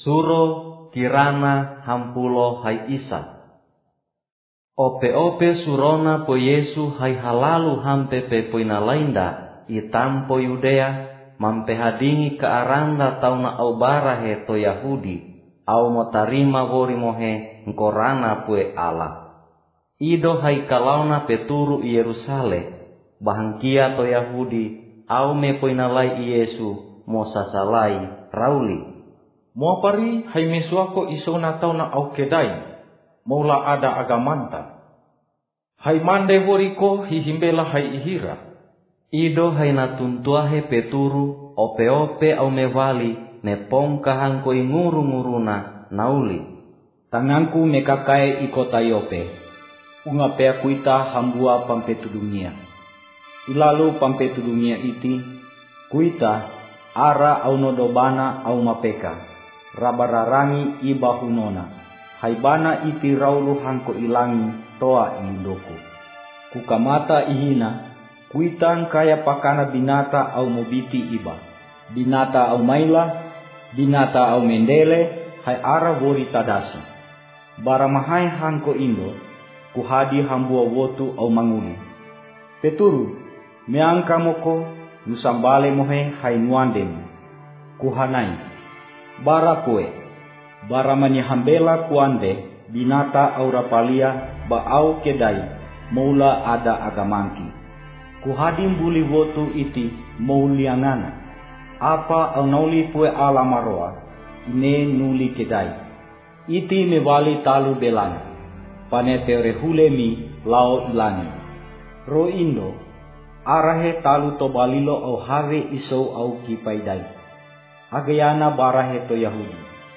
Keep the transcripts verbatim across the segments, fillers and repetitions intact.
Suro kirana hampulo hai Isa. Ope-ope surona po Yesu hai halalu hampe pe poina lainda itampo Yudea mampe hadingi ke aranda tauna au barahe to Yahudi au motarima wori mohe ngkorana pue Allah. Ido hai kalauna peturu i Yerusalem bahangkia to Yahudi au me poina lai Yesu mo sasalai rauli. Mo pari hai mesuako isona tauna au kedai mola ada agamanta. Hai mande horiko hihimbela hai ihira. Ido hai natuntuahe peturu ope-ope au mevali nepong kahangko inguru-nguruna nauli. Tanganku mekakae ikota Yope. Unga pea kuita hambua pampetu dunia. Ilalu pampetu dunia iti kuita ara au nodobana au mapeka. Rabararangi iba hunona. Haibana iti raulu hangko ilangi toa iundoku. Kukamata ihina. Kuitan kaya pakana binata au mobiti iba. Binata au maila. Binata au mendele. Hai ara wori tadasi. Baramahai hangko indo. Kuhadi hambua wotu au manguli. Peturu. Meangka moko. Nusambale mohe hai nuandemu. Kuhanai. Bara kue. Bara manihambela kuande. Binata au rapalia. Baau kedai. Moula ada agamangki. Kuhadim buli wotu iti mauliangana. Apa au nauli pue ala maroa. Ine nuli kedai. Iti mewali talu belana. Pane teore hulemi lao ilani. Ro indo. Arahe talu to balilo au have isou au kipaidai. Agayana barahe to Yahudi.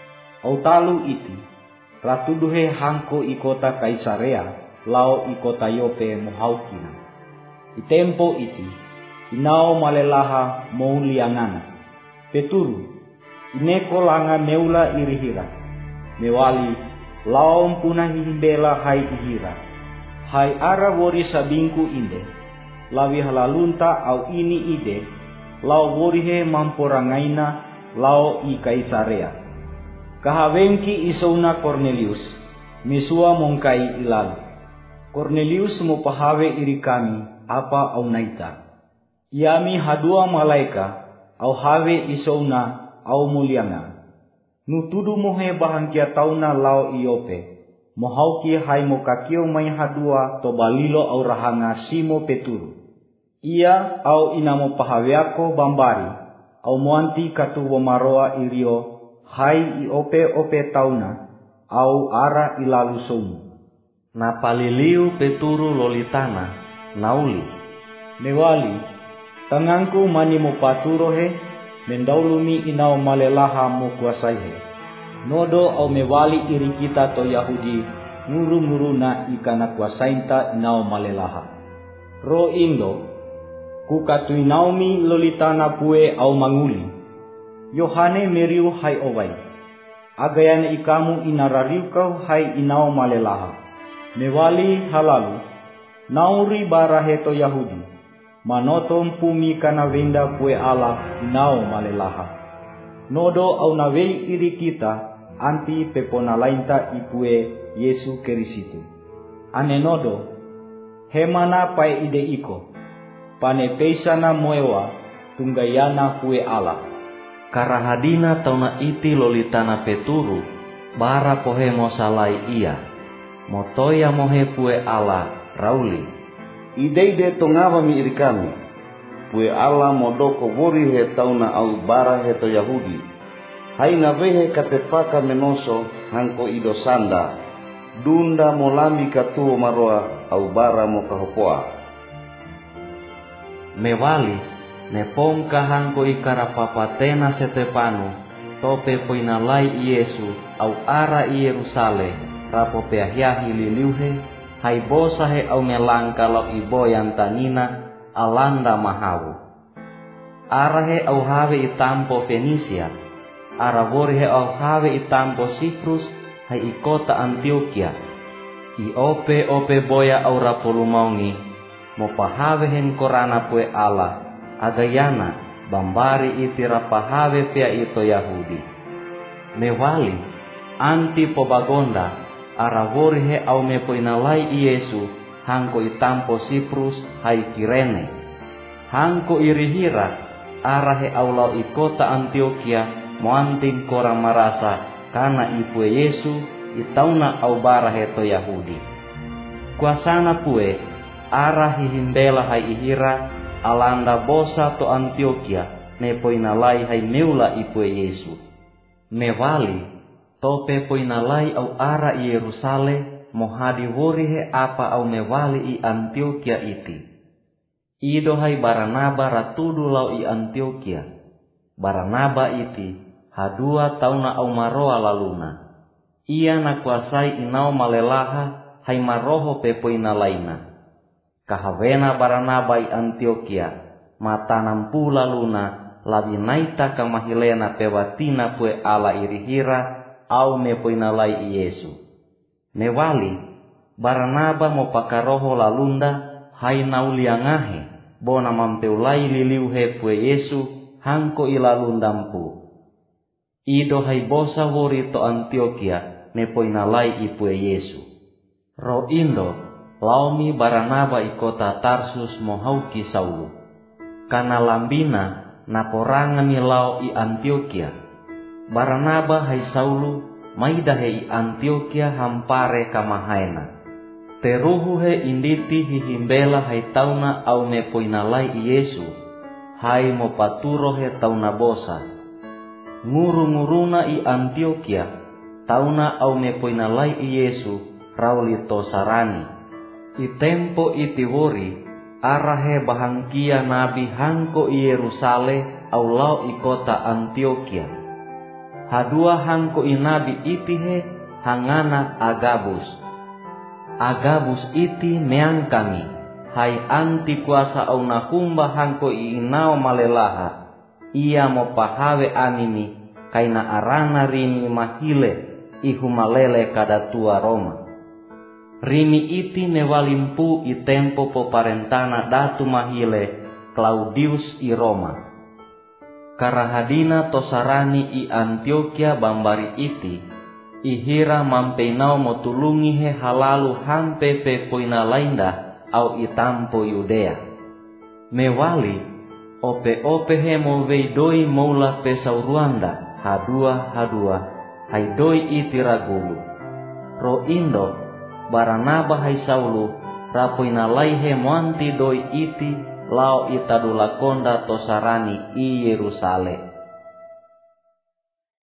Au talu iti. Ratuduhe hangko ikota Kaisarea. Lao ikota Yope muhaukina. Itempo iti. Inao malelaha mauliangana. Peturu. Ineko langa meula irihira. Mewali. Laom punah himbela hai ihira. Hai ara wori sabingku inde. Lawi halalunta au ini ide. Lau worihe mamporangaina. Lao i Kaisarea. Kahawengki isona Cornelius. Misua mongkai ilalu. Cornelius mo pahawe iri kami. Apa au naita. Iami hadua malaika. Au have isona au muliana. Nutudu mohe bahangkia tauna lao Iope. Mohauki hai mokakio may hadua to balilo au rahanga simo peturu. Ia au inamo pahaweako bambari. Au muanti katu womaroa irio. Hai Iope-ope tauna. Au ara ilalu somu. Napaliliu peturu lolitana. Nauli. Mewali. Tangangku mani mo paturohe. Mendaulumi inao malelaha mo kuasaihe. Nodo au mewali iri kita to Yahudi. Nguru-nguru na ikana kuasainta inao malelaha. Ro indo. Kukatui naumi lolitana pue au manguli. Yohane meriu hai owai. Agayana ikamu inarariu kau hai inao malelaha. Mewali halalu. Nauri barahe to Yahudi. Manotom pumi kana wenda pue ala inao malelaha. Nodo au nawei iri kita anti pepona lainta ipue Yesu Kerisitu. Ane nodo. Hemana pai ide iko. Pane peisana moewa tunggayana pue ala. Karahadina tauna iti lolitana peturu. Bara pohe mosalai ia. Motoya mohe pue ala rauli. Ide-ide tongawa mi iri kami. Pue ala modoko wori he tauna au bara he to Yahudi. Hai navehe katepaka menoso hangko ido sanda. Dunda molami katuo maroa au bara mo kahopoa. Mewali nepong kahangko ikarapapatena setepanu. Tope poinalai Yesu au ara i Yerusalem. Rapo peahyahi liliuhe. Hai bosahe au melang kalau ibo yang tanina alanda mahawu. Arahe au have itampo Fenisia. Arawori he au have itampo Siprus. Hai ikota Antioquia. I ope-ope boya au rapolumaungi. Mo pahawehen korana pue ala. Agayana bambari iti rapahave pea ito Yahudi. Mewali anti pobagonda arawori he au me poinalai Yesu hangko itampo Siprus hai Kirene. Hangko irihira arahe aulau ikota Antioquia moanting korang marasa karena ipue Yesu itauna au barahe to Yahudi. Kuasana pue arah hihimbela hai ihira alanda bosa to Antioquia ne poinalai hai meula ipue Yesu. Mewali tope poinalai au ara i Yerusalem mohadi worihe apa au mewali i Antioquia iti. Ido hai Baranaba ratudu lau i Antioquia. Baranaba iti hadua tauna au maroa laluna. Ia nakuasai inau malelaha hai maroho pe poinalaina. Kahawena Baranaba i Antioquia matanam pula luna labi naita kamahilena pewatina pue ala irihira au me poinalai Yesu. Mewali Baranaba mo pakaroho lalunda hai nauliangahe bona mampeulai liliuhe pue Yesu hangko ilalundampu. Ido hai bosa wori to Antioquia ne poinalai ipue Yesu. Ro indo laomi Baranaba i kota Tarsus mohauki Saulu. Kana lambina naporangani lau i Antioquia. Baranaba hai Saulu maidahe i Antioquia hampare kamahaena. Teruhu he inditi hihimbela hai tauna au me poinalai Yesu hai mo paturo he tauna bosa. Nguru-nguruna i Antioquia tauna au me poinalai Yesu rauli tosarani. I tempo itiwori arahe bahangkia nabi hangko i Yerusalem au lau i kota Antioquia. Hadua hangko i nabi itihe hangana Agabus. Agabus iti meang kami hai anti kuasa au nakumba hangko i inao malelaha. Ia mo pahawe animi kaina arana rimi mahile ihumalele kadatua Roma. Rimi iti newalimpu i tempo poparentana datu mahile Claudius i Roma. Karahadina tosarani i Antioquia bambari iti ihira mampeinau motulungi he halalu hampe pe poinalainda au itampo Yudea. Mewali ope-ope he mo veidoi moula pe sauruanda hadua hadua hai doi iti ragulu. Ro indo Baranaba hai Saulu rapoinalai he moanti doi iti lao itadulakonda tosarani i Yerusalem.